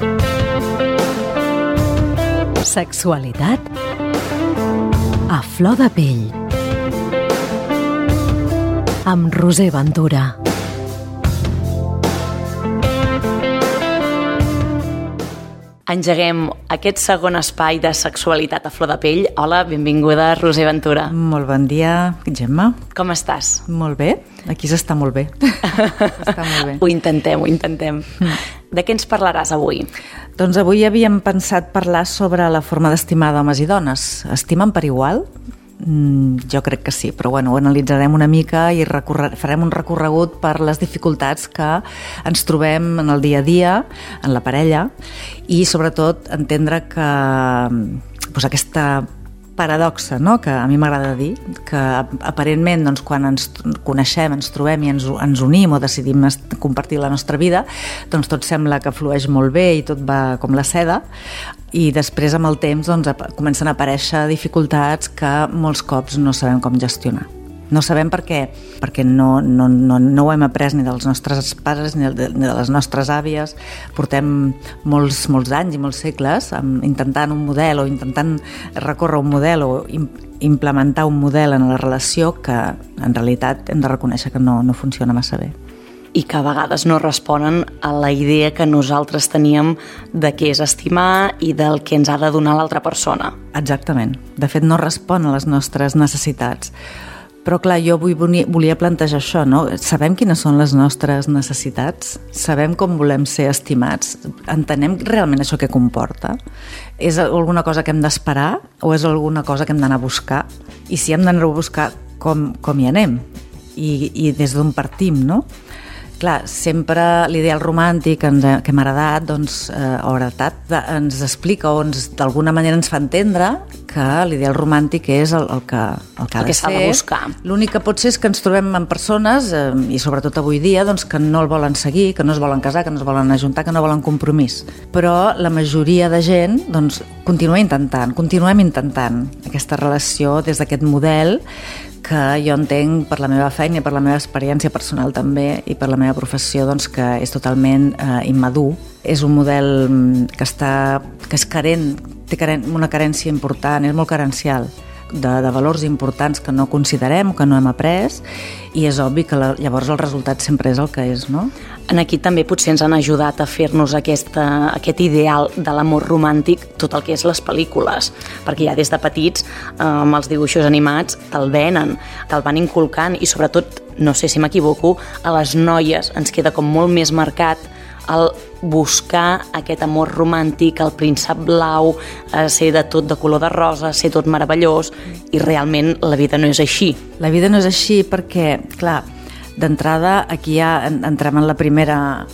Sexualitat a flor de pell amb Roser Ventura. Engeguem aquest segon espai de sexualitat a flor de pell. Hola, benvinguda, Roser Ventura. Molt bon dia, Gemma. Com estàs? Molt bé. Aquí s'està molt bé. S'està molt bé. Ho intentem. De què ens parlaràs avui? Doncs avui havíem pensat parlar sobre la forma d'estimar d'homes i dones. Estimen per igual? Jo crec que sí, però bueno, ho analitzarem una mica i farem un recorregut per les dificultats que ens trobem en el dia a dia, en la parella, i sobretot entendre que aquesta paradoxa, no? Que a mi m'agrada dir, que aparentment doncs, quan ens coneixem, ens trobem i ens unim o decidim compartir la nostra vida, doncs tot sembla que flueix molt bé i tot va com la seda, i després amb el temps doncs, comencen a aparèixer dificultats que molts cops no sabem com gestionar. No sabem perquè no ho hem après ni dels nostres pares ni de les nostres àvies. Portem molts anys i molts segles intentant un model o intentant recórrer un model o implementar un model en la relació que en realitat hem de reconèixer que no funciona massa bé. I que a vegades no responen a la idea que nosaltres teníem de què és estimar i del que ens ha de donar l'altra persona. Exactament. De fet, no respon a les nostres necessitats. Però clar, jo volia plantejar això, no? Sabem quines són les nostres necessitats? Sabem com volem ser estimats? Entenem realment això que comporta? És alguna cosa que hem d'esperar o és alguna cosa que hem d'anar a buscar? I si hem d'anar a buscar, com hi anem? I des d'on partim, no? Clar, sempre l'ideal romàntic que hem heredat, o heretat, ens explica o d'alguna manera ens fa entendre que l'ideal romàntic és el que ha de ser. S'ha de buscar. L'únic que pot ser és que ens trobem amb persones, i sobretot avui dia, que no el volen seguir, que no es volen casar, que no es volen ajuntar, que no volen compromís. Però la majoria de gent continuem intentant aquesta relació des d'aquest model que jo entenc per la meva feina i per la meva experiència personal també i per la meva professió que és totalment immadur. És un model que és carent, té una carència important, és molt carencial de valors importants que no considerem o que no hem après, i és obvi que llavors el resultat sempre és el que és, no? Aquí també potser ens han ajudat a fer-nos aquest ideal de l'amor romàntic tot el que és les pel·lícules, perquè ja des de petits amb els dibuixos animats te'l van inculcant, i sobretot, no sé si m'equivoco, a les noies ens queda com molt més marcat el buscar aquest amor romàntic, el príncep blau, ser de tot de color de rosa, ser tot meravellós, i realment la vida no és així. La vida no és així perquè, clar, d'entrada aquí ja entrem en la primera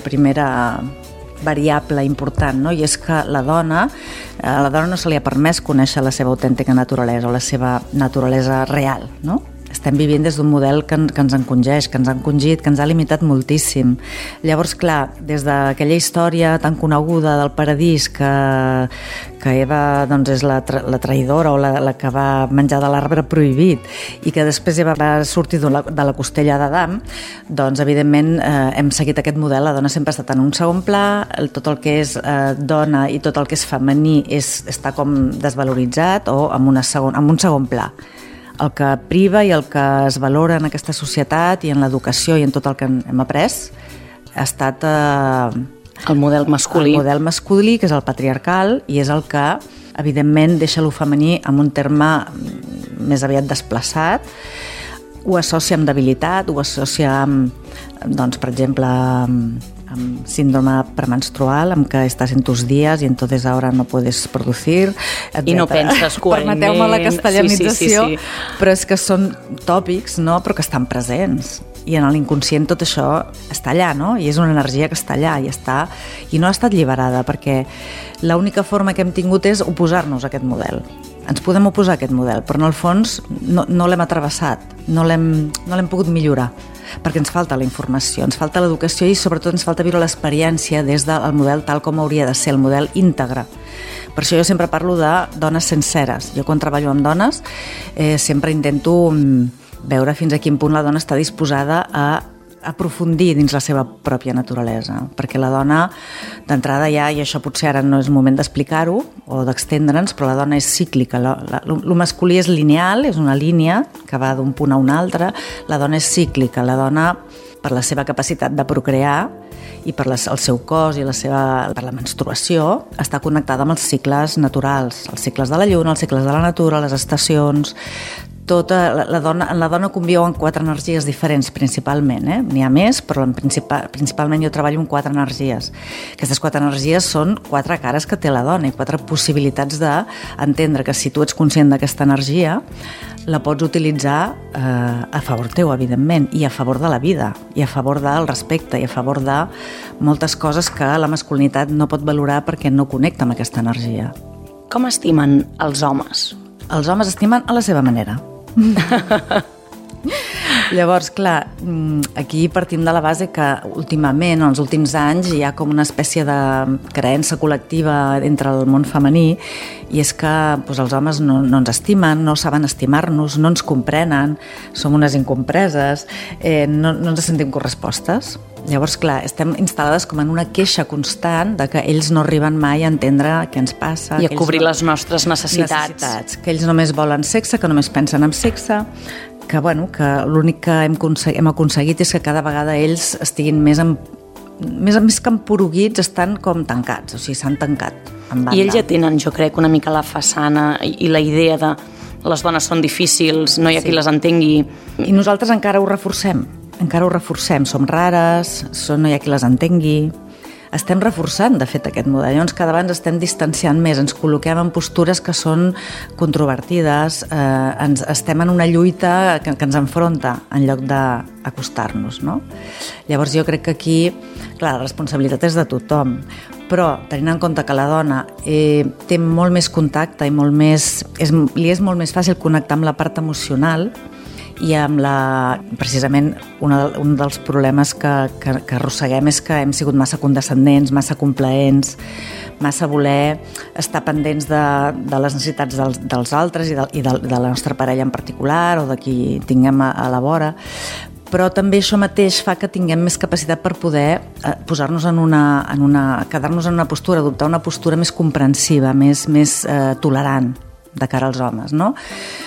variable important, no? I és que a la dona no se li ha permès conèixer la seva autèntica naturalesa o la seva naturalesa real, no? Estem vivint des d'un model que ens encongeix, que ens ha encongit, que ens ha limitat moltíssim. Llavors, clar, des d'aquella història tan coneguda del paradís que Eva és la traïdora o la que va menjar de l'arbre prohibit i que després Eva va sortir de la costella d'Adam, doncs evidentment hem seguit aquest model. La dona sempre ha estat en un segon pla, tot el que és dona i tot el que és femení està com desvaloritzat o en un segon pla. El que priva i el que es valora en aquesta societat i en l'educació i en tot el que hem après ha estat el model masculí. El model masculí, que és el patriarcal, i és el que, evidentment, deixa lo femení en un terme més aviat desplaçat. Ho associa amb debilitat, ho associa amb, per exemple, amb síndrome premenstrual, amb que estàs en tus días y entonces ahora no puedes producir, etc. I no penses coherentment. Permeteu-me la castellanització, sí. Però és que són tòpics, no? Però que estan presents. I en l'inconscient tot això està allà, no? I és una energia que està allà i no ha estat alliberada, perquè l'única forma que hem tingut és oposar-nos a aquest model. Ens podem oposar a aquest model, però en el fons no l'hem atravessat, no l'hem pogut millorar, perquè ens falta la informació, ens falta l'educació i sobretot ens falta viure l'experiència des del model tal com hauria de ser, el model íntegre. Per això jo sempre parlo de dones senceres. Jo quan treballo amb dones sempre intento veure fins a quin punt la dona està disposada a aprofundir dins la seva pròpia naturalesa, perquè la dona, d'entrada ja, i això potser ara no és moment d'explicar-ho o d'extendre'ns, però la dona és cíclica. Lo masculí és lineal, és una línia que va d'un punt a un altre. La dona és cíclica. La dona, per la seva capacitat de procrear i per el seu cos i per la menstruació, està connectada amb els cicles naturals, els cicles de la lluna, els cicles de la natura, les estacions. En la dona conviuen 4 energies diferents, principalment. N'hi ha més, però principalment jo treballo amb 4 energies. Aquestes 4 energies són 4 cares que té la dona i 4 possibilitats d'entendre que si tu ets conscient d'aquesta energia, la pots utilitzar a favor teu, evidentment, i a favor de la vida, i a favor del respecte, i a favor de moltes coses que la masculinitat no pot valorar perquè no connecta amb aquesta energia. Com estimen els homes? Els homes estimen a la seva manera. Llavors, clar, aquí partim de la base que últimament, en els últims anys, hi ha com una espècie de creença col·lectiva entre el món femení, i és que els homes no ens estimen, no saben estimar-nos, no ens comprenen, som unes incompreses, no ens sentim correspostes. Llavors, clar, estem instal·lades com en una queixa constant de que ells no arriben mai a entendre què ens passa. I a cobrir les nostres necessitats. Que ells només volen sexe, que només pensen en sexe, que l'únic que hem aconseguit és que cada vegada ells estiguin més que emporuguits, estan com tancats, o sigui, s'han tancat en banda. I ells ja tenen, jo crec, una mica la façana i la idea de les dones són difícils, no hi ha qui les entengui. I nosaltres encara ho reforcem, som rares, no hi ha qui les entengui. Estem reforçant, de fet, aquest model. Llavors, cada vegada ens estem distanciant més, ens col·loquem en postures que són controvertides, estem en una lluita que ens enfronta en lloc d'acostar-nos, no? Llavors, jo crec que aquí, clar, la responsabilitat és de tothom, però tenint en compte que la dona té molt més contacte i li és molt més fàcil connectar amb la part emocional, i precisament un dels problemes que arrosseguem és que hem sigut massa condescendents, massa complaents, massa voler estar pendents de les necessitats dels altres i de la nostra parella en particular o de qui tinguem a la vora. Però també això mateix fa que tinguem més capacitat per poder posar-nos quedar-nos en una postura, adoptar una postura més comprensiva, més tolerant de cara als homes, no?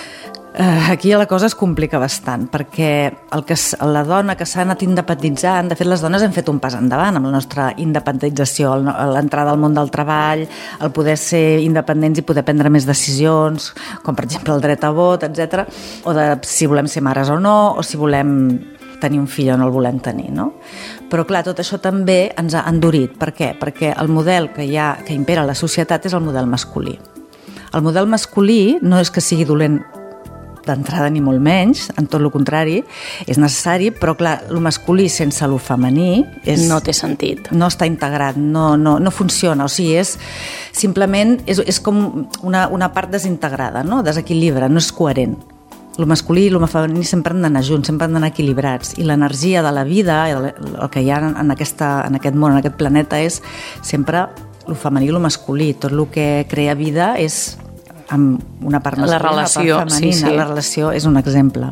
Aquí la cosa es complica bastant, perquè la dona que s'ha anat independitzant, de fet les dones hem fet un pas endavant amb la nostra independentització, l'entrada al món del treball, el poder ser independents i poder prendre més decisions, com per exemple el dret a vot, etc. O de si volem ser mares o no, o si volem tenir un fill o no el volem tenir, no? Però clar, tot això també ens ha endurit. Per què? Perquè el model que impera a la societat és el model masculí. El model masculí no és que sigui dolent d'entrada ni molt menys, en tot el contrari, és necessari, però clar, el masculí sense el femení no té sentit. No està integrat, no funciona, o sigui, simplement és com una part desintegrada, no? Desequilibra, no és coherent. El masculí i el femení sempre han d'anar junts, sempre han d'anar equilibrats, i l'energia de la vida, el que hi ha en aquest món, en aquest planeta, és sempre el femení i el masculí. Tot el que crea vida és amb una part masculina, una part femenina. Sí. La relació és un exemple.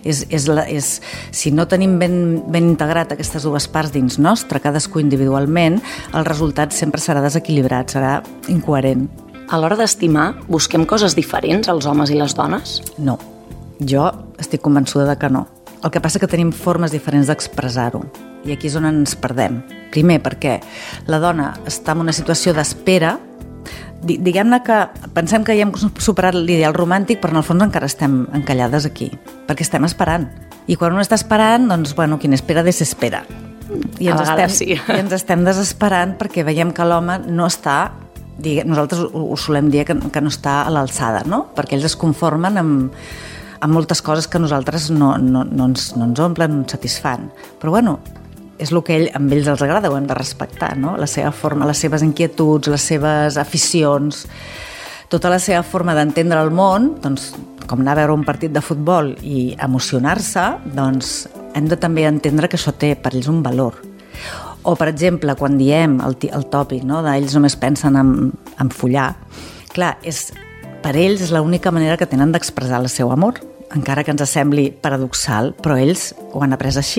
Si no tenim ben integrat aquestes dues parts dins nostre, cadascú individualment, el resultat sempre serà desequilibrat, serà incoherent. A l'hora d'estimar, busquem coses diferents els homes i les dones? No, jo estic convençuda que no. El que passa que tenim formes diferents d'expressar-ho, i aquí és on ens perdem. Primer, perquè la dona està en una situació d'espera. Diguem-ne que pensem que ja hem superat l'ideal romàntic, però en el fons encara estem encallades aquí, perquè estem esperant. I quan un està esperant, doncs, quien espera desespera. I ens estem desesperant perquè veiem que l'home no està, nosaltres ho solem dir que no està a l'alçada, no? Perquè ells es conformen amb moltes coses que a nosaltres no ens omplen, no ens satisfan. Però és el que amb ells els agrada, ho hem de respectar, no? La seva forma, les seves inquietuds, les seves aficions, tota la seva forma d'entendre el món, doncs, com anar a veure un partit de futbol i emocionar-se, doncs hem de també entendre que això té per ells un valor. O, per exemple, quan diem el tòpic, no? D'ells només pensen en follar, clar, per ells és l'única manera que tenen d'expressar el seu amor, encara que ens sembli paradoxal, però ells ho han après així.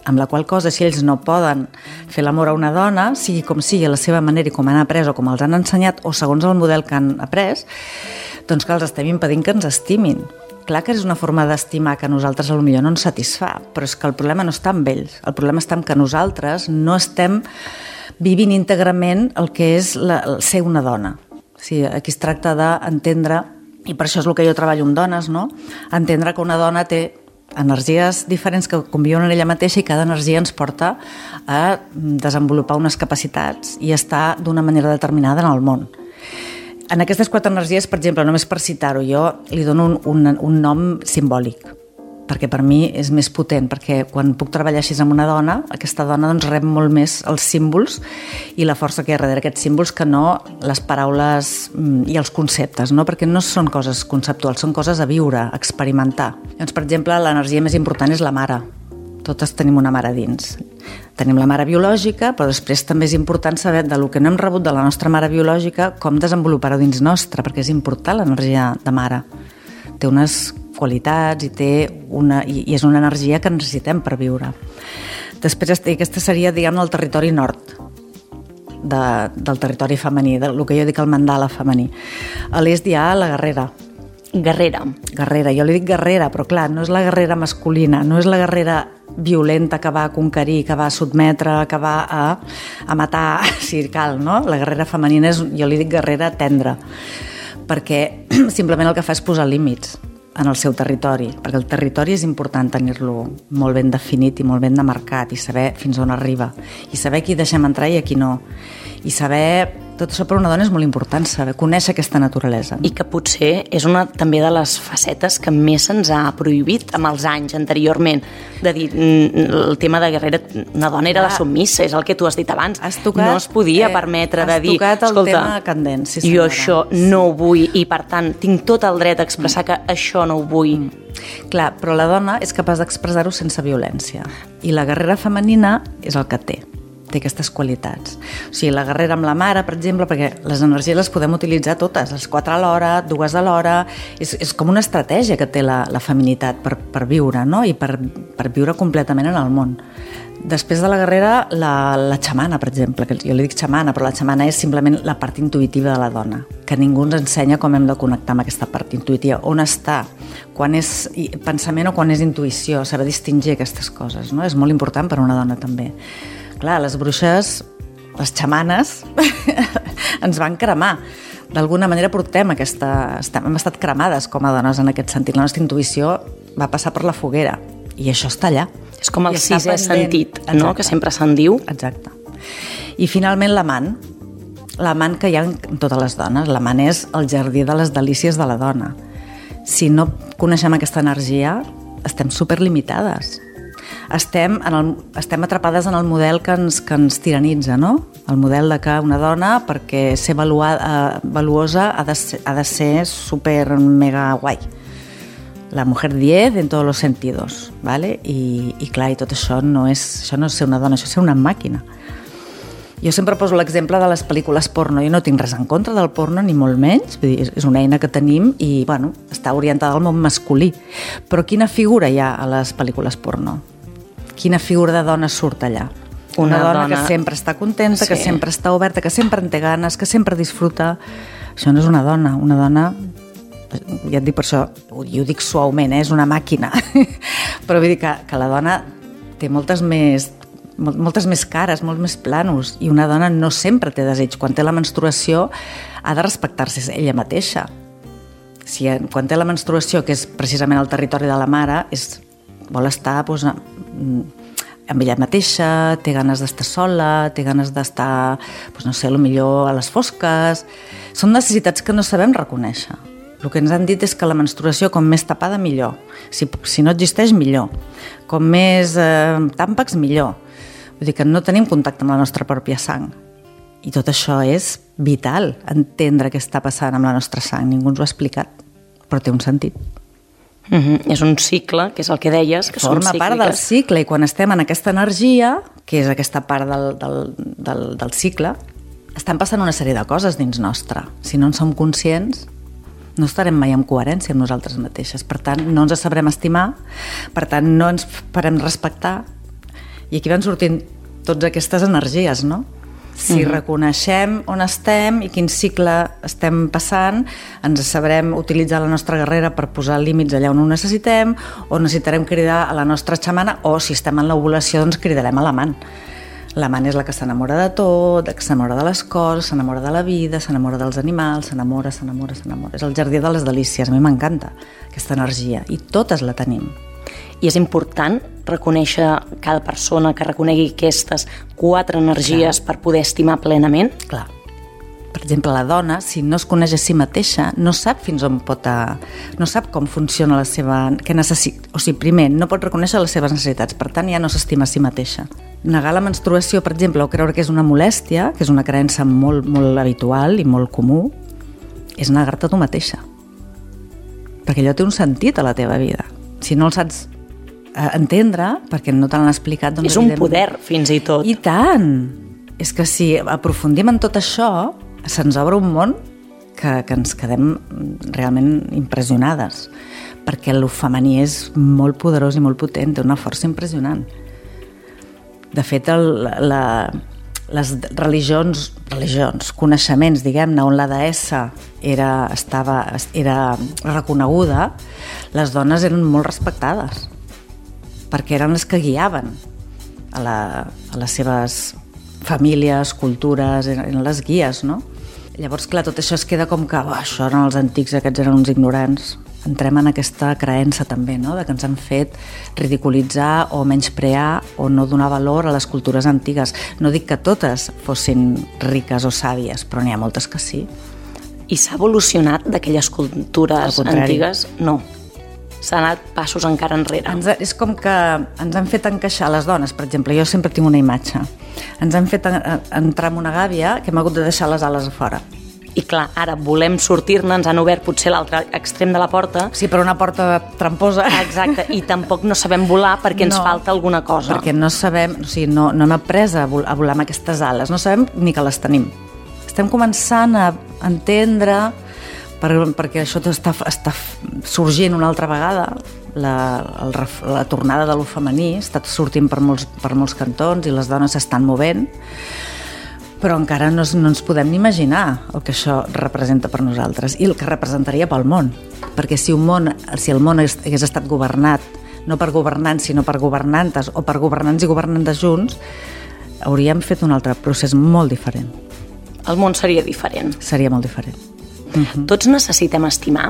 amb la qual cosa, si ells no poden fer l'amor a una dona, sigui com sigui, a la seva manera i com han après o com els han ensenyat o segons el model que han après, doncs que els estem impedint que ens estimin. Clar que és una forma d'estimar que a nosaltres potser no ens satisfà, però és que el problema no està amb ells, el problema està en que nosaltres no estem vivint íntegrament el que és el ser una dona. O sigui, aquí es tracta d'entendre, i per això és el que jo treballo amb dones, no? Entendre que una dona té energies diferents que conviuen en ella mateixa i cada energia ens porta a desenvolupar unes capacitats i estar d'una manera determinada en el món. En aquestes 4 energies, per exemple, només per citar-ho, jo li dono un nom simbòlic, perquè per mi és més potent, perquè quan puc treballar així amb una dona, aquesta dona doncs, rep molt més els símbols i la força que hi ha darrere aquests símbols que no les paraules i els conceptes, no? Perquè no són coses conceptuals, són coses a viure, a experimentar. Llavors, per exemple, l'energia més important és la mare. Totes tenim una mare dins. Tenim la mare biològica, però després també és important saber del que no hem rebut de la nostra mare biològica, com desenvolupar-ho dins nostra, perquè és important l'energia de mare. Té unes qualitats i és una energia que necessitem per viure. Després, aquesta seria, diguem, el territori nord del territori femení, del que jo dic el mandala femení. A l'est hi ha la guerrera. Guerrera, jo li dic guerrera, però clar, no és la guerrera masculina, no és la guerrera violenta que va a conquerir, que va a sotmetre, que va a matar, si cal, no? La guerrera femenina és, jo li dic guerrera tendra, perquè simplement el que fa és posar límits en el seu territori, perquè el territori és important tenir-lo molt ben definit i molt ben demarcat i saber fins on arriba, i saber qui deixem entrar i a qui no, i saber... Tot això per una dona és molt important, saber conèixer aquesta naturalesa. I que potser és una també de les facetes que més se'ns ha prohibit amb els anys anteriorment, de dir, el tema de guerrera, una dona era la submissa, és el que tu has dit abans, no es podia permetre de dir, escolta, candent, sí, jo això no ho vull i per tant tinc tot el dret a expressar que això no ho vull. Clar, però la dona és capaç d'expressar-ho sense violència, i la guerrera femenina és el que té aquestes qualitats. O sigui, la guerrera amb la mare, per exemple, perquè les energies les podem utilitzar totes, les 4 alhora, 2 alhora, és com una estratègia que té la feminitat per viure, no? I per viure completament en el món. Després de la guerrera, la xamana, per exemple, que jo li dic xamana, però la xamana és simplement la part intuïtiva de la dona, que ningú ens ensenya com hem de connectar amb aquesta part intuïtiva, on està, quan és pensament o quan és intuïció, saber distingir aquestes coses, no? És molt important per a una dona també. Clar, les bruixes, les xamanes, ens van cremar. D'alguna manera hem estat cremades com a dones en aquest sentit. La nostra intuïció va passar per la foguera i això està allà. És com el sisè sentit, no? Que sempre se'n diu. Exacte. I finalment l'amant que hi ha en totes les dones. L'amant és el jardí de les delícies de la dona. Si no coneixem aquesta energia, estem superlimitades. Estem atrapades en el model que ens tiranitza, no? El model de que una dona, perquè ser valuosa, ha de ser super mega guai. La mujer 10 en todos los sentidos, ¿vale? I clar, i tot això no és ser una dona, això és ser una màquina. Jo sempre poso l'exemple de les pel·lícules porno. Jo no tinc res en contra del porno, ni molt menys. Vull dir, és una eina que tenim i, bueno, està orientada al món masculí. Però quina figura hi ha a les pel·lícules porno? Quina figura de dona surt allà? Una dona que sempre està contenta, que sempre està oberta, que sempre en té ganes, que sempre disfruta. Això no és una dona. Una dona, ja et dic per això, jo ho dic suaument, és una màquina. Però vull dir que la dona té moltes més cares, molts més planos, i una dona no sempre té desig. Quan té la menstruació ha de respectar-se ella mateixa. Quan té la menstruació, que és precisament el territori de la mare, vol estar amb ella mateixa, té ganes d'estar sola, té ganes d'estar, no sé, millor a les fosques. Són necessitats que no sabem reconèixer. El que ens han dit és que la menstruació, com més tapada, millor. Si no existeix, millor. Com més tàmpacs, millor. Vull dir que no tenim contacte amb la nostra pròpia sang. I tot això és vital, entendre què està passant amb la nostra sang. Ningú ens ho ha explicat, però té un sentit. És un cicle, que és el que deies, que forma part del cicle, i quan estem en aquesta energia, que és aquesta part del cicle, estan passant una sèrie de coses dins nostre. Si no en som conscients, no estarem mai en coherència amb nosaltres mateixes. Per tant, no ens sabrem estimar, per tant, no ens farem respectar, I aquí van sortint totes aquestes energies, no? Si reconeixem on estem i quin cicle estem passant, ens sabrem utilitzar la nostra guerrera per posar límits allà on ho necessitem, o necessitarem cridar a la nostra xamana, o si estem en l'ovulació, doncs cridarem a l'amant. L'amant és la que s'enamora de tot, que s'enamora de les coses, s'enamora de la vida, s'enamora dels animals, s'enamora. És el jardí de les delícies, a mi m'encanta aquesta energia, i totes la tenim. I és important reconèixer cada persona que reconegui aquestes 4 energies per poder estimar plenament? Clar. Per exemple, la dona, si no es coneix a si mateixa, no sap fins on pot... no sap com funciona la seva... què necessita. O sigui, primer, no pot reconèixer les seves necessitats, per tant, ja no s'estima a si mateixa. Negar la menstruació, per exemple, o creure que és una molèstia, que és una creença molt, molt habitual i molt comú, és negar-te a tu mateixa. Perquè allò té un sentit a la teva vida. Si no el saps entendre, perquè no te l'han explicat... Doncs és un poder, fins i tot. I tant! És que si aprofundim en tot això, se'ns obre un món que ens quedem realment impressionades, perquè el femení és molt poderós i molt potent, té una força impressionant. De fet, les religions, coneixements, diguem-ne, on la deessa era reconeguda, les dones eren molt respectades, perquè eren les que guiaven a les seves famílies, cultures, eren les guies, no? Llavors, clar, tot això es queda com que això eren els antics, aquests eren uns ignorants. Entrem en aquesta creença també, no?, de que ens han fet ridiculitzar o menysprear o no donar valor a les cultures antigues. No dic que totes fossin riques o sàvies, però n'hi ha moltes que sí. I s'ha evolucionat d'aquelles cultures antigues? No. S'ha anat passos encara enrere. És com que ens han fet encaixar les dones, per exemple, jo sempre tinc una imatge. Ens han fet entrar en una gàbia que hem hagut de deixar les ales a fora. I clar, ara volem sortir-ne, ens han obert potser l'altre extrem de la porta. Sí, però una porta tramposa. Exacte, i tampoc no sabem volar perquè ens falta alguna cosa. Perquè no sabem, o sigui, no hem après a volar amb aquestes ales, no sabem ni que les tenim. Estem començant a entendre, perquè això està sorgint una altra vegada, la tornada de lo femení està sortint per molts cantons i les dones s'estan movent, però encara no ens podem ni imaginar el que això representa per nosaltres i el que representaria pel món, perquè si el món hagués estat governat no per governants sinó per governantes o per governants i governantes junts, hauríem fet un altre procés molt diferent. El món seria diferent. Seria molt diferent. Tots necessitem estimar?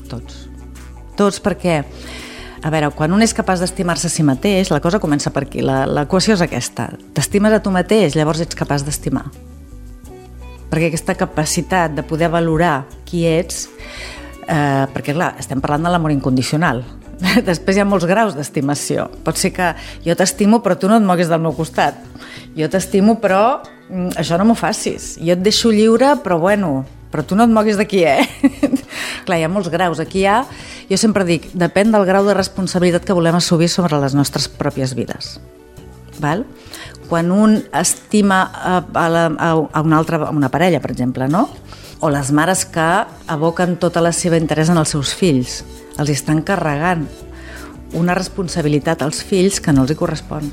Tots, perquè, a veure, quan un és capaç d'estimar-se a si mateix, la cosa comença per aquí. L'equació és aquesta. T'estimes a tu mateix, llavors ets capaç d'estimar. Perquè aquesta capacitat de poder valorar qui ets, perquè, clar, estem parlant de l'amor incondicional. Després hi ha molts graus d'estimació. Pot ser que jo t'estimo però tu no et moguis del meu costat. Jo t'estimo però això no m'ho facis. Jo et deixo lliure però però tu no et moguis d'aquí, Clar, hi ha molts graus. Aquí jo sempre dic, depèn del grau de responsabilitat que volem assumir sobre les nostres pròpies vides. Val? Quan un estima a una parella, per exemple, no? O les mares que aboquen tota la seva interès en els seus fills, els estan carregant una responsabilitat als fills que no els hi correspon.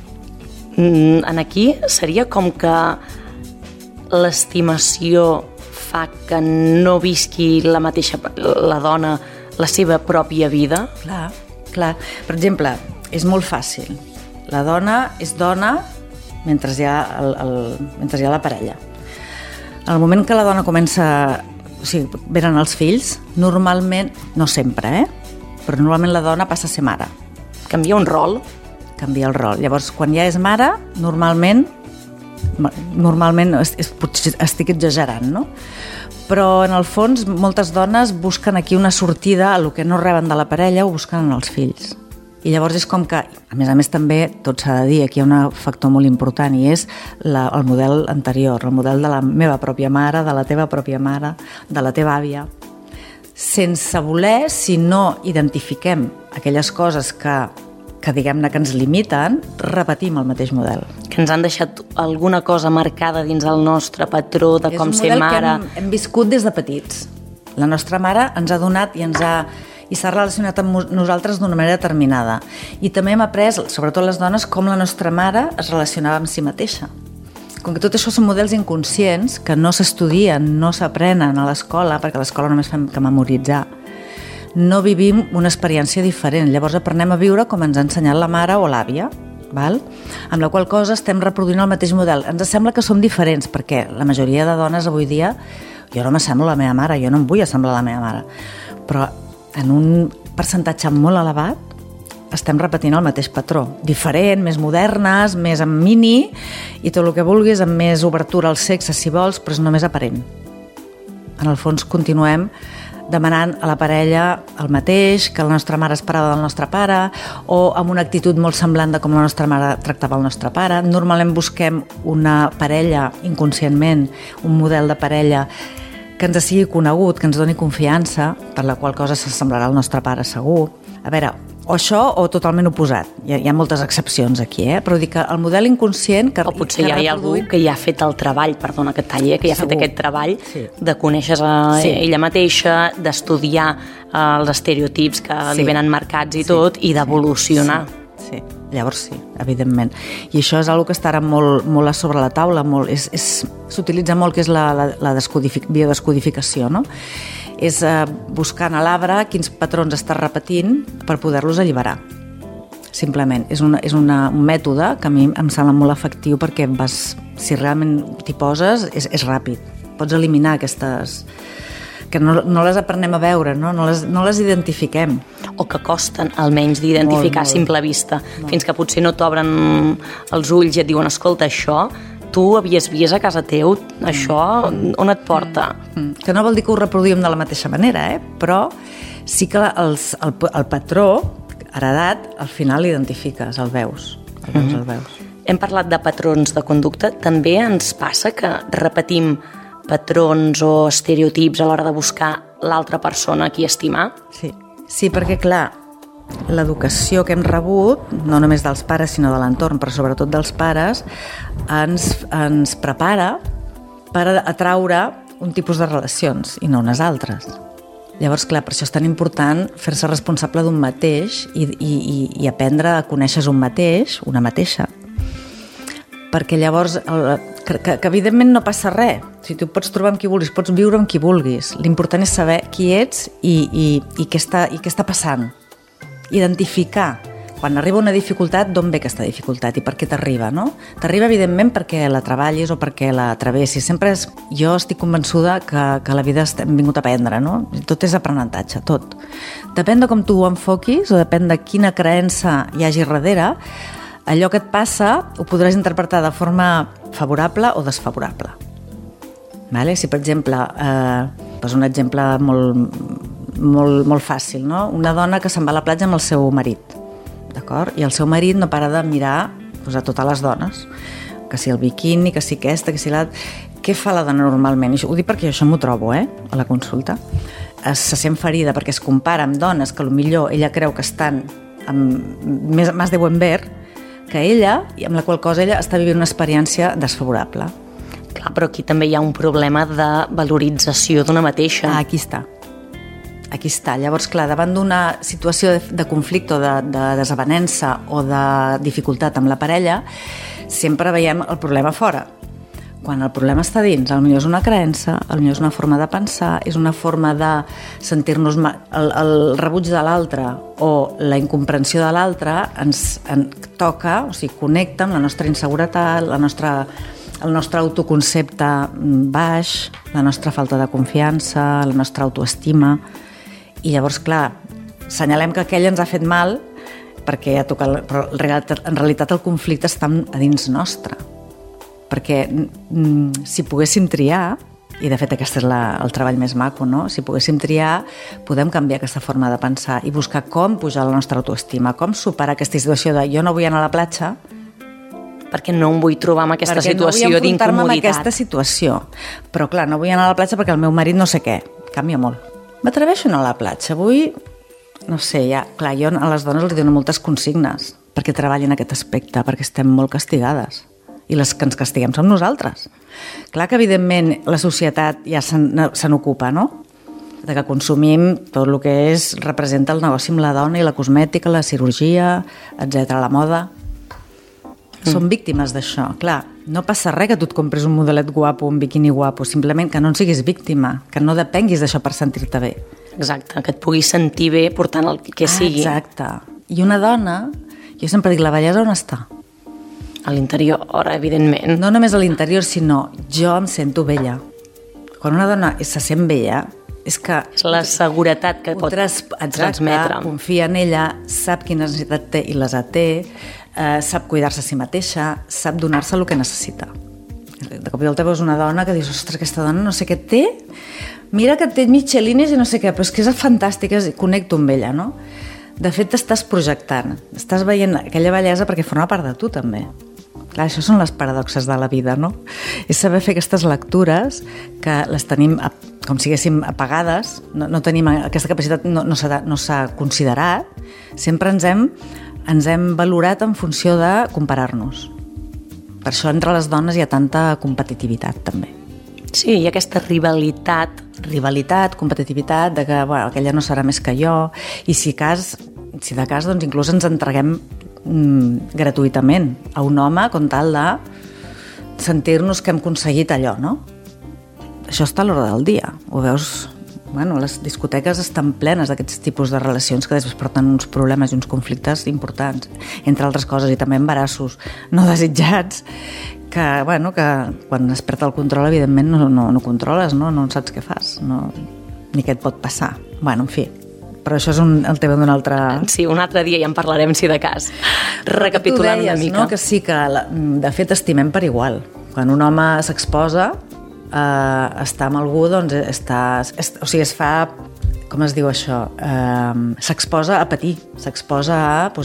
En aquí seria com que l'estimació fa que no visqui la dona la seva pròpia vida? Clar. Per exemple, és molt fàcil. La dona és dona mentre hi ha la parella. Al moment que la dona comença... O sigui, venen els fills, normalment, no sempre, però normalment la dona passa a ser mare. Canvia un rol? Canvia el rol. Llavors, quan ja és mare, normalment potser estic exagerant, no? Però en el fons moltes dones busquen aquí una sortida a lo que no reben de la parella o busquen en els fills. I llavors és com que, a més també, tot s'ha de dir, aquí hi ha un factor molt important i és el model anterior, el model de la meva pròpia mare, de la teva pròpia mare, de la teva àvia. Sense voler, si no identifiquem aquelles coses que diguem-ne que ens limiten, repetim el mateix model. Que ens han deixat alguna cosa marcada dins el nostre patró de com ser mare. És un model que hem viscut des de petits. La nostra mare ens ha donat i ens ha i s'ha relacionat amb nosaltres d'una manera determinada. I també hem après, sobretot les dones, com la nostra mare es relacionava amb si mateixa. Com que tot això són models inconscients que no s'estudien, no s'aprenen a l'escola, perquè a l'escola només fem que memoritzar, no vivim una experiència diferent. Llavors aprenem a viure com ens ha ensenyat la mare o l'àvia, val? Amb la qual cosa estem reproduint el mateix model. Ens sembla que som diferents, perquè la majoria de dones avui dia, jo no m'assemblo a la meva mare, jo no em vull assemblar a la meva mare, però en un percentatge molt elevat estem repetint el mateix patró. Diferent, més modernes, més en mini, i tot el que vulguis, amb més obertura al sexe, si vols, però és només aparent. En el fons continuem demanant a la parella el mateix que la nostra mare esperava del nostre pare, o amb una actitud molt semblant de com la nostra mare tractava el nostre pare. Normalment busquem una parella, inconscientment, un model de parella que ens sigui conegut, que ens doni confiança, per la qual cosa s'assemblarà al nostre pare segur. A veure, o això o totalment oposat. Hi ha moltes excepcions aquí, però dic que el model inconscient... O potser hi ha algú que ja ha fet el treball, perdona que et talli, que ja ha fet aquest treball de conèixer ella mateixa, d'estudiar els estereotips que li venen marcats i tot, i d'evolucionar. Sí, llavors sí, evidentment. I això és una que està ara molt a sobre la taula, s'utilitza molt, que és la biodescodificació, no? És buscant a l'arbre quins patrons estàs repetint per poder-los alliberar. Simplement, és un mètode que a mi em sembla molt efectiu, perquè si realment t'hi poses, és ràpid. Pots eliminar aquestes... que no les aprenem a veure, no les identifiquem. O que costen, almenys, d'identificar a simple vista, fins que potser no t'obren els ulls i et diuen, escolta, això... Tu havies vist a casa teu, això on et porta? Que no vol dir que ho reproduïm de la mateixa manera, però sí que el patró heredat al final l'identifiques, el veus. Hem parlat de patrons de conducta, també ens passa que repetim patrons o estereotips a l'hora de buscar l'altra persona a qui estimar? Sí, perquè clar, l'educació que hem rebut, no només dels pares sinó de l'entorn, però sobretot dels pares, ens prepara per atraure un tipus de relacions i no unes altres. Llavors, clar, per això és tan important fer-se responsable d'un mateix i aprendre a conèixer un mateix, una mateixa, perquè llavors que evidentment no passa res. Si tu pots trobar amb qui vulguis, pots viure amb qui vulguis. L'important és saber qui ets i què està passant. Identificar, quan arriba una dificultat, d'on ve aquesta dificultat i per què t'arriba, no? T'arriba, evidentment, perquè la treballis o perquè la travessis. Jo estic convençuda que la vida hem vingut a aprendre, no? Tot és aprenentatge, tot. Depèn de com tu ho enfoquis o depèn de quina creença hi hagi darrere, allò que et passa ho podràs interpretar de forma favorable o desfavorable. Vale? Si, per exemple, un exemple molt fàcil, no? Una dona que se'n va a la platja amb el seu marit, d'acord? I el seu marit no para de mirar a totes les dones, que si el biquini, que si aquesta, que si l'altra. Què fa la dona normalment? I ho dic perquè això m'ho trobo, a la consulta. Se sent ferida perquè es compara amb dones que potser ella creu que estan més de buen ver que ella, i amb la qual cosa ella està vivint una experiència desfavorable. Clar, però aquí també hi ha un problema de valorització d'una mateixa. Aquí està. Llavors, clar, davant d'una situació de conflicte, de desavenença o de dificultat amb la parella, sempre veiem el problema fora. Quan el problema està dins, potser és una creença, potser és una forma de pensar, és una forma de sentir-nos... El rebuig de l'altre o la incomprensió de l'altre ens toca, o sigui, connecta amb la nostra inseguretat, el nostre autoconcepte baix, la nostra falta de confiança, la nostra autoestima. I llavors, clar, senyalem que aquell ens ha fet mal perquè ha tocat, però en realitat el conflicte està a dins nostre. Perquè si poguéssim triar, i de fet aquest és el treball més maco, no? Si poguéssim triar, podem canviar aquesta forma de pensar i buscar com pujar la nostra autoestima, com superar aquesta situació de jo no vull anar a la platja perquè no em vull trobar amb aquesta situació d'incomoditat. Perquè no vull enfrontar-me amb aquesta situació. Però clar, no vull anar a la platja perquè el meu marit no sé què. Canvia molt. M'atreveixo a anar a la platja. Avui, no sé, clar, jo a les dones els dono moltes consignes perquè treballin aquest aspecte, perquè estem molt castigades. I les que ens castiguem som nosaltres. Clar que, evidentment, la societat ja se n'ocupa, no? de que consumim tot el que representa el negoci amb la dona i la cosmètica, la cirurgia, etc, la moda. Som víctimes d'això, clar. No passa res que tu et compris un modelet guapo, un biquini guapo, simplement que no en siguis víctima, que no depenguis d'això per sentir-te bé. Exacte, que et puguis sentir bé portant el que sigui. Exacte. I una dona, jo sempre dic, la bellesa on està? A l'interior, evidentment. No només a l'interior, sinó jo em sento bella. Quan una dona se sent bella, és que... És la seguretat que pot transmetre. Confia en ella, sap quines necessitats té i les té, sap cuidar-se a si mateixa, sap donar-se el que necessita. De cop i volta veus una dona que dius, ostres, aquesta dona no sé què té, mira que té mitjelinis i no sé què, però és que és fantàstica, connecto amb ella, no? De fet, t'estàs projectant, estàs veient aquella bellesa perquè forma part de tu, també. Clar, això són les paradoxes de la vida, no? És saber fer aquestes lectures que les tenim com si haguéssim apagades, no tenim aquesta capacitat, no s'ha considerat, sempre ens hem valorat en funció de comparar-nos. Per això entre les dones hi ha tanta competitivitat, també. Sí, hi ha aquesta rivalitat. Rivalitat, competitivitat, de que aquella no serà més que jo, i si de cas, doncs inclús ens entreguem gratuïtament a un home com tal de sentir-nos que hem aconseguit allò, no? Això està a l'hora del dia. Ho veus? Bueno, les discoteques estan plenes d'aquests tipus de relacions que després porten uns problemes i uns conflictes importants, entre altres coses, i també embarassos no desitjats, que quan es perd el control, evidentment, no controles, no saps què fas, ni què et pot passar. Bueno, en fi, però això és el tema d'un altre... Sí, un altre dia ja en parlarem, si de cas. Recapitulant una mica. No? Que sí que, de fet, estimem per igual. Quan un home s'exposa estar amb algú, doncs es fa, com es diu això, s'exposa a patir, s'exposa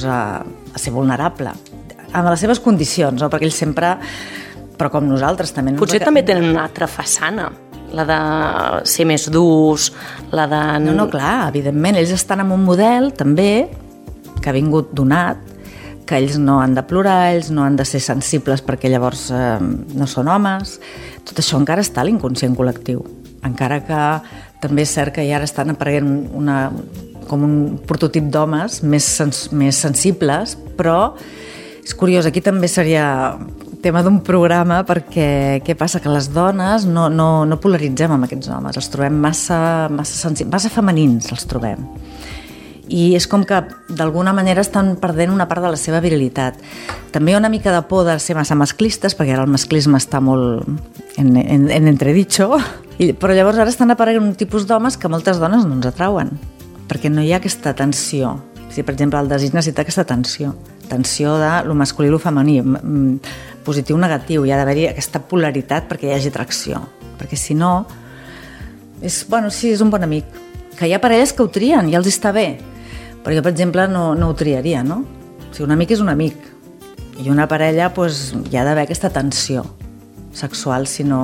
a ser vulnerable, amb les seves condicions, no? Perquè ells sempre, però com nosaltres també... Potser també tenen una altra façana, la de ser més durs, la de... No, clar, evidentment, ells estan en un model també que ha vingut donat, que ells no han de plorar, ells no han de ser sensibles perquè llavors no són homes. Tot això encara està a l'inconscient col·lectiu. Encara que també és cert que ja ara estan apareguent com un prototip d'homes més sensibles, però és curiós, aquí també seria tema d'un programa, perquè què passa? Que les dones no polaritzem amb aquests homes, els trobem massa femenins, els trobem. I és com que d'alguna manera estan perdent una part de la seva virilitat. També hi ha una mica de por de ser massa masclistes, perquè ara el masclisme està molt en entredicho, però llavors ara estan apareguent un tipus d'homes que moltes dones no ens atrauen, perquè no hi ha aquesta tensió. Si, per exemple, el desig necessita aquesta tensió de lo masculí i lo femení, positiu o negatiu, hi ha d'haver-hi aquesta polaritat perquè hi hagi atracció, perquè si no és un bon amic, que hi ha parelles que ho trien i els està bé, però jo, per exemple, no ho triaria, no? O sigui, un amic és un amic, i una parella, doncs, hi ha d'haver aquesta tensió sexual, si no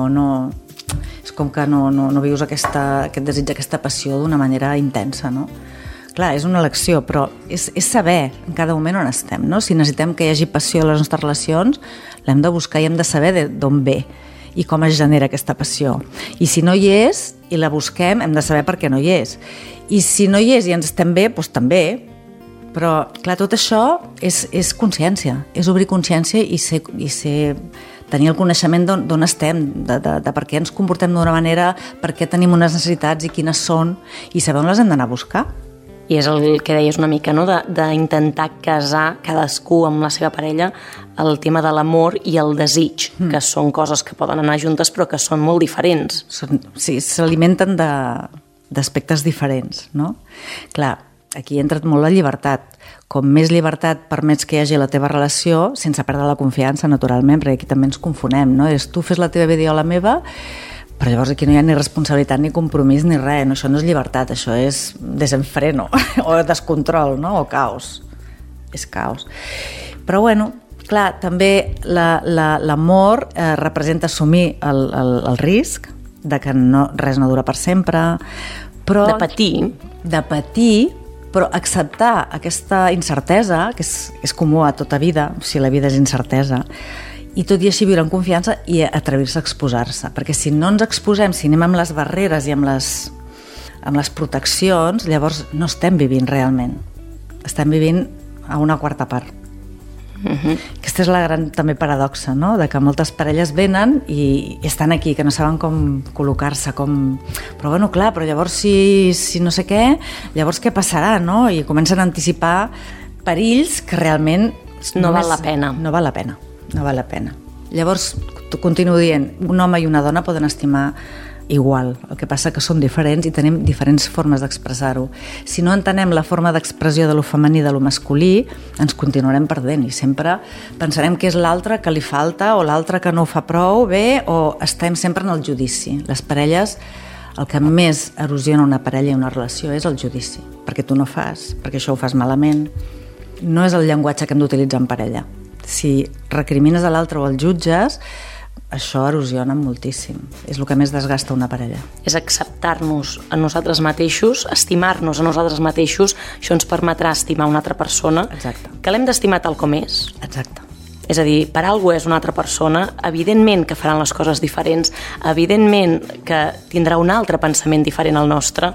és com que no vius aquest desig, aquesta passió d'una manera intensa, no? Clar, és una elecció, però és saber en cada moment on estem, no? Si necessitem que hi hagi passió a les nostres relacions, l'hem de buscar i hem de saber d'on ve i com es genera aquesta passió. I si no hi és i la busquem, hem de saber per què no hi és. I si no hi és i ens estem bé, doncs també. Però, clar, tot això és consciència, és obrir consciència i tenir el coneixement d'on estem, de per què ens comportem d'una manera, per què tenim unes necessitats i quines són, i saber on les hem d'anar a buscar. I és el que deies una mica, no? D'intentar casar cadascú amb la seva parella el tema de l'amor i el desig, que són coses que poden anar juntes però que són molt diferents. Sí, s'alimenten d'aspectes diferents, no? Clar, aquí entra molt la llibertat. Com més llibertat permets que hi hagi la teva relació, sense perdre la confiança, naturalment, perquè aquí també ens confonem, no? És tu fes la teva vida o la meva, però llavors aquí no hi ha ni responsabilitat, ni compromís, ni res. No, això no és llibertat, això és desenfreno, o descontrol, no? O caos. És caos. Però bueno, clar, també l'amor representa assumir el risc de que res no dura per sempre, però... De patir, però acceptar aquesta incertesa, que és comú a tota vida, si la vida és incertesa, i tot i així viure en confiança i atrevir-se a exposar-se, perquè si no ens exposem, si anem amb les barreres i amb les amb les proteccions, llavors no estem vivint realment. Estem vivint a una quarta part. Aquesta és la gran també paradoxa, no? De que moltes parelles venen i estan aquí, que no saben com col·locar-se, però bueno, clar, però llavors si no sé què, llavors què passarà, no? I comencen a anticipar perills que realment no val la pena. No val la pena. Llavors, continuo dient, un home i una dona poden estimar igual, el que passa que són diferents i tenim diferents formes d'expressar-ho. Si no entenem la forma d'expressió de lo femení i de lo masculí, ens continuarem perdent i sempre pensarem que és l'altre que li falta o l'altre que no ho fa prou bé, o estem sempre en el judici. Les parelles, el que més erosiona una parella i una relació és el judici, perquè tu no fas, perquè això ho fas malament. No és el llenguatge que hem d'utilitzar en parella. Si recrimines a l'altre o el jutges, això erosiona moltíssim. És el que més desgasta una parella. És acceptar-nos a nosaltres mateixos, estimar-nos a nosaltres mateixos, això ens permetrà estimar una altra persona. Exacte. Que l'hem d'estimar tal com és. Exacte. És a dir, per algú és una altra persona, evidentment que faran les coses diferents, evidentment que tindrà un altre pensament diferent al nostre,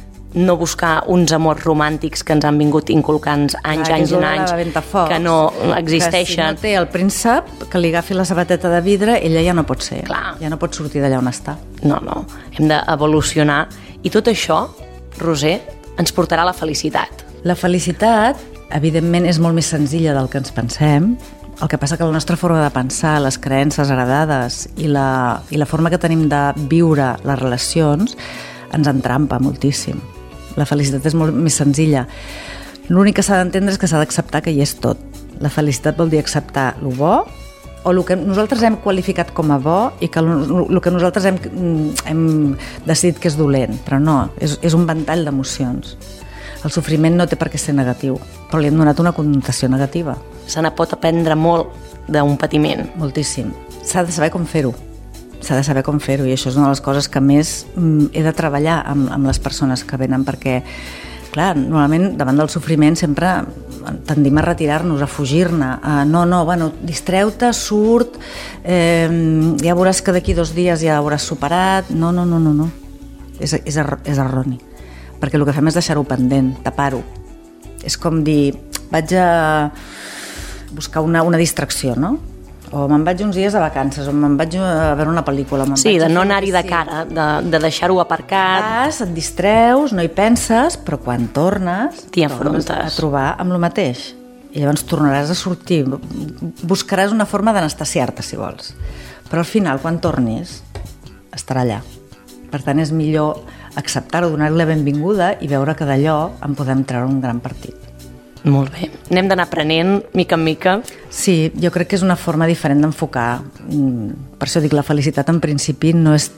no buscar uns amors romàntics que ens han vingut inculcant anys i anys, que no existeixen. Que si no té el príncep, que li agafi la sabateta de vidre, ella ja no pot ser. Clar. Ja no pot sortir d'allà on està. No, hem d'evolucionar. I tot això, Roser, ens portarà a la felicitat. La felicitat, evidentment, és molt més senzilla del que ens pensem. El que passa que la nostra forma de pensar, les creences heredades i la forma que tenim de viure les relacions ens entrampa moltíssim. La felicitat és molt més senzilla. L'únic que s'ha d'entendre és que s'ha d'acceptar que hi és tot. La felicitat vol dir acceptar el bo o el que nosaltres hem qualificat com a bo i que el que nosaltres hem decidit que és dolent. Però no, és un ventall d'emocions. El sofriment no té per què ser negatiu, però li hem donat una connotació negativa. Se ne pot aprendre molt d'un patiment. Moltíssim. S'ha de saber com fer-ho. S'ha de saber com fer-ho i això és una de les coses que més he de treballar amb les persones que venen, perquè, clar, normalment davant del sofriment sempre tendim a retirar-nos, a fugir-ne, bueno, distreu-te, surt, ja veuràs que d'aquí 2 dies ja hauràs superat. No. És erroni, perquè el que fem és deixar-ho pendent, tapar-ho. És com dir, vaig a buscar una distracció, no? O me'n vaig uns dies de vacances, o me'n vaig a veure una pel·lícula. Sí, de no anar-hi de cara, de deixar-ho aparcat. Vas, et distreus, no hi penses, però quan tornes t'hi afrontes a trobar amb el mateix. I llavors tornaràs a sortir, buscaràs una forma d'anestesiar-te, si vols. Però al final, quan tornis, estarà allà. Per tant, és millor acceptar-ho, donar-li la benvinguda i veure que d'allò en podem treure un gran partit. Molt bé. N'hem d'anar aprenent, mica en mica. Sí, jo crec que és una forma diferent d'enfocar. Per això dic, la felicitat en principi no és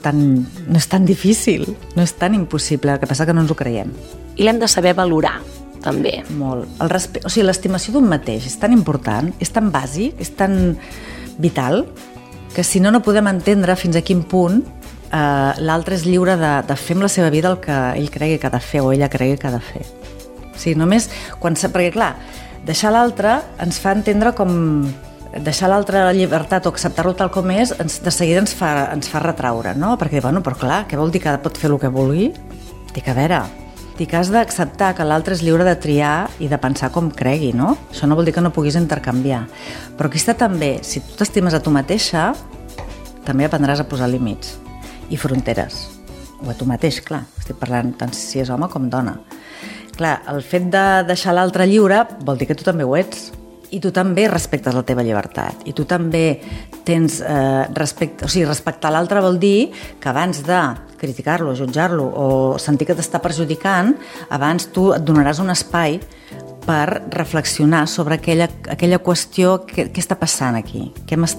tan difícil, no és tan impossible, el que passa que no ens ho creiem. I l'hem de saber valorar, també. Molt. L'estimació d'un mateix és tan important, és tan bàsic, és tan vital, que si no podem entendre fins a quin punt l'altre és lliure de fer amb la seva vida el que ell cregui que ha de fer o ella cregui que ha de fer. Sí, només perquè, clar, deixar l'altre ens fa entendre com deixar l'altre la llibertat o acceptar-lo tal com és, de seguida ens fa retraure, no? Perquè, bueno, però clar, què vol dir que pot fer el que vulgui? Dic, a veure, has d'acceptar que l'altre és lliure de triar i de pensar com cregui, no? Això no vol dir que no puguis intercanviar. Però aquí està també, si tu t'estimes a tu mateixa, també aprendràs a posar límits i fronteres. O a tu mateix, clar, estic parlant tant si és home com dona. Clar, el fet de deixar l'altre lliure vol dir que tu també ho ets. I tu també respectes la teva llibertat. I tu també tens respecte... O sigui, respectar l'altre vol dir que abans de criticar-lo, jutjar-lo o sentir que t'està perjudicant, abans tu et donaràs un espai per reflexionar sobre aquella qüestió, què està passant aquí,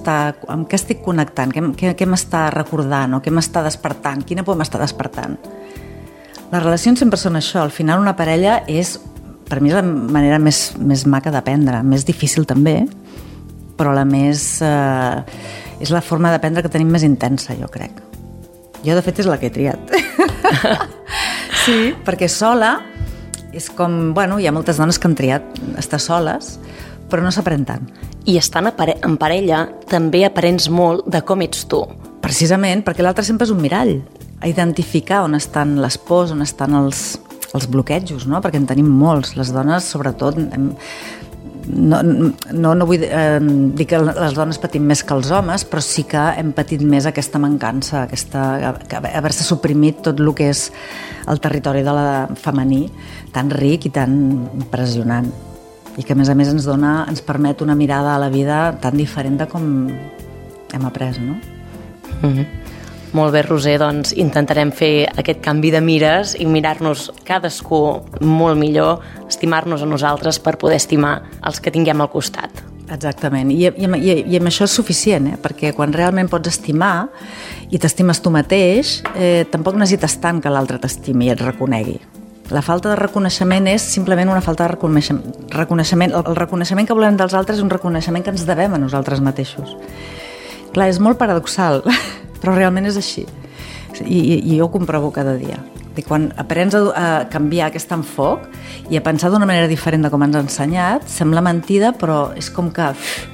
amb què estic connectant, què m'està recordant o què m'està despertant, quina por m'està despertant. Les relacions sempre són això. Al final una parella per mi és la manera més maca d'aprendre, més difícil també, però és la forma d'aprendre que tenim més intensa, jo crec. Jo, de fet, és la que he triat. Sí, perquè sola és com, bueno, hi ha moltes dones que han triat estar soles, però no s'aprèn tant. I estant en parella també aprens molt de com ets tu. Precisament, perquè l'altre sempre és un mirall. identificar on estan les pors, on estan els bloquejos, no? Perquè en tenim molts. Les dones, sobretot, no vull dir que les dones patim més que els homes, però sí que hem patit més aquesta mancança, haver-se suprimit tot el que és el territori de la femení, tan ric i tan impressionant. I que, a més ens permet una mirada a la vida tan diferent de com hem après, no? Molt bé, Roser, doncs intentarem fer aquest canvi de mires i mirar-nos cadascú molt millor, estimar-nos a nosaltres per poder estimar els que tinguem al costat. Exactament, i amb això és suficient, perquè quan realment pots estimar i t'estimes tu mateix, tampoc necessites tant que l'altre t'estimi i et reconegui. La falta de reconeixement és simplement una falta de reconeixement. El reconeixement que volem dels altres és un reconeixement que ens devem a nosaltres mateixos. Clar, és molt paradoxal, però realment és així. I jo ho comprovo cada dia. I quan aprens a canviar aquest enfoc i a pensar d'una manera diferent de com ens ha ensenyat, sembla mentida, però és com que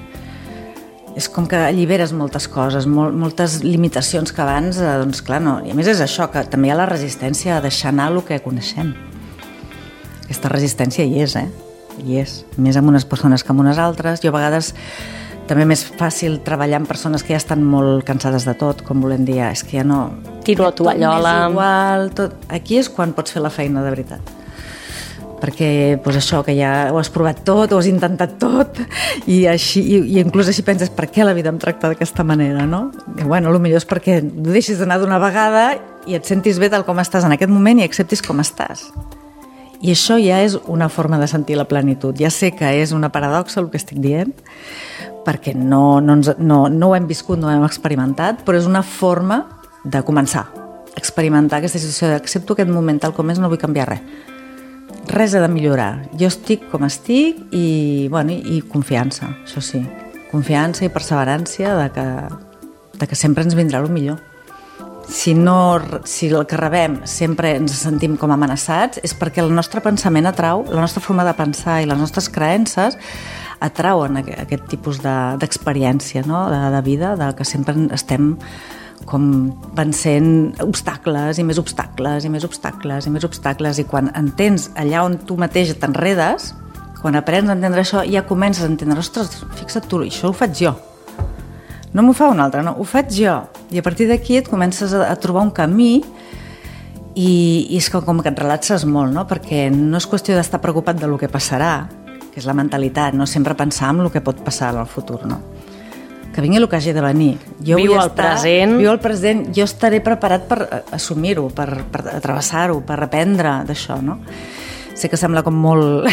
alliberes moltes coses, moltes limitacions que abans, doncs clar, no. I a més és això, que també hi ha la resistència a deixar anar el que coneixem. Aquesta resistència hi és, Hi és. Més amb unes persones que amb unes altres. Jo a vegades també més fàcil treballar amb persones que ja estan molt cansades de tot, com volem dir, és que ja no... Tiro la tovallola... Tot igual, tot... Aquí és quan pots fer la feina de veritat. Perquè, doncs això, que ja ho has provat tot, ho has intentat tot, i inclús així penses, per què la vida em tracta d'aquesta manera, no? I, bueno, potser és perquè ho deixis d'anar d'una vegada i et sentis bé tal com estàs en aquest moment i acceptis com estàs. I això ja és una forma de sentir la plenitud. Ja sé que és una paradoxa el que estic dient, perquè no ho hem viscut, no ho hem experimentat, però és una forma de començar a experimentar aquesta situació d'accepto aquest moment tal com és, no vull canviar res. Res ha de millorar. Jo estic com estic i confiança, això sí. Confiança i perseverància de que sempre ens vindrà el millor. Si el que rebem sempre ens sentim com amenaçats és perquè el nostre pensament atrau, la nostra forma de pensar i les nostres creences atrauen aquest tipus d'experiència, no? de vida, de que sempre estem com vencent obstacles i més obstacles i més obstacles i més obstacles, i quan entens allà on tu mateix t'enredes, quan aprens a entendre això, ja comences a entendre, ostres, fixa't tu, això ho faig jo. No m'ho fa un altre, no, ho faig jo. I a partir d'aquí et comences a trobar un camí i és com que et relaxes molt, no? Perquè no és qüestió d'estar preocupat de lo que passarà, que és la mentalitat, no sempre pensar en el que pot passar en el futur, no? Que vingui el que hagi de venir. Viu el present. Jo estaré preparat per assumir-ho, per travessar-ho, per aprendre d'això, no? Sé que sembla com molt...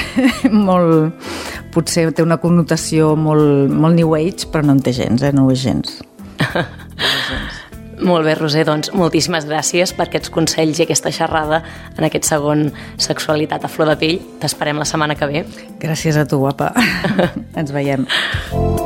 potser té una connotació molt New Age, però no en té gens, no ho és gens. Molt bé, Roser, doncs moltíssimes gràcies per aquests consells i aquesta xerrada en aquest segon Sexualitat a flor de pell. T'esperem la setmana que ve. Gràcies a tu, guapa. Ens veiem.